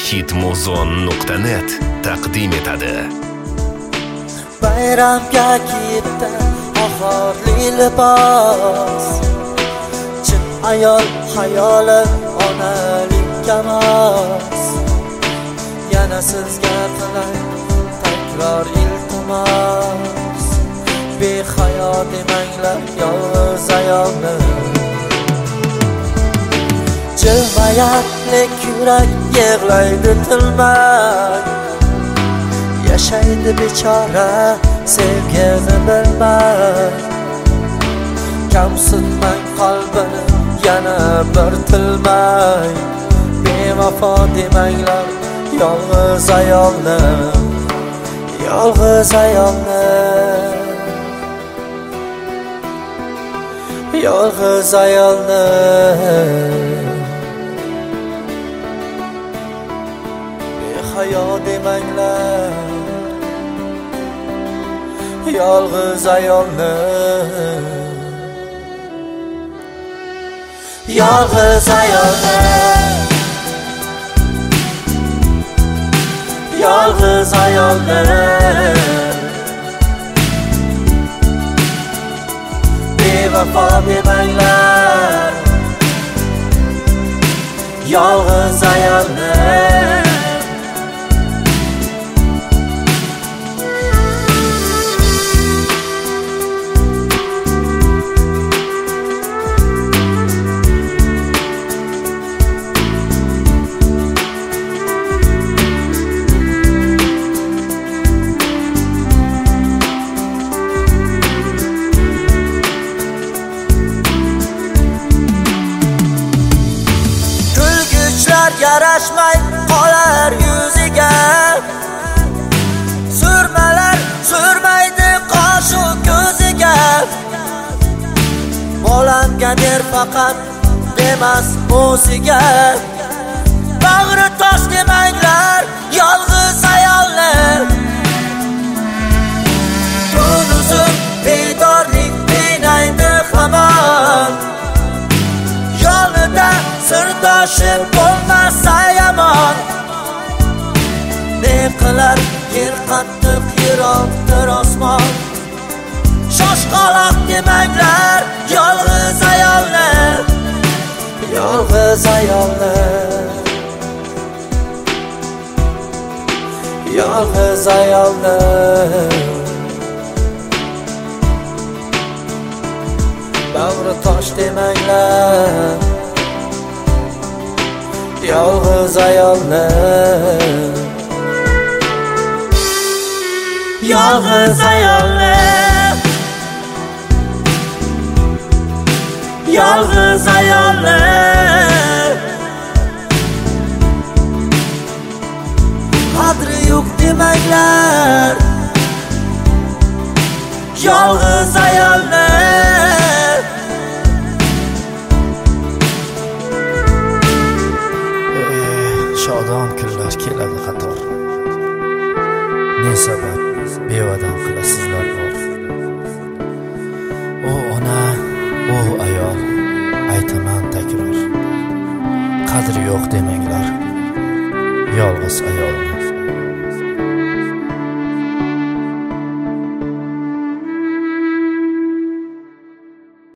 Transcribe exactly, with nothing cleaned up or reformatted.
hitmuzon nuqta net taqdim etadi. Bayramga kiyibdi oxirli libos, chin ayol xayoli onalik kamas. Yana sizga qilay takror iltimos, behayo demanglar yolg'iz ayolni. Jilmayatlik yurak yig'laydi tilmay, yashaydi bechora sevgini bilmay. Kamsitmang qalbini yana bir tilmay, bevafo demanglar yolg'iz ayolni, yolg'iz ayolni, yolg'iz ayolni. Behayo demanglar yolg'iz ayolni, yolg'iz ayolni, yolg'iz ayolni. Bevafo demanglar yolg'iz ayolni. Yarashmay qolar yuziga, surmalar surmaydi qoshu ko'ziga. Bolamga der faqat demas o'ziga, bag'ri tosh demanglar yolg'iz ayolni. Ko'zim bedorlik qiynaydi hamon, yolida sirdoshim bo'lmasa yomon. Ne qilar yer qattiq yiroqdir osmon, shoshqaloq demanglar yolg'iz ayolni, yolg'iz ayolni, yolg'iz ayolni. Bag'ri tosh demanglar yolg'iz ayolni, yolg'iz ayolni, yolg'iz ayolni. Qadri yo'q demanglar yolg'iz ayolni. Shodon kunlar keladi qator, ne sabab bevadan qilasizlar bor. O ona, o ayol, aytaman takror, qadri yo'q demanglar yolg'iz ayolni.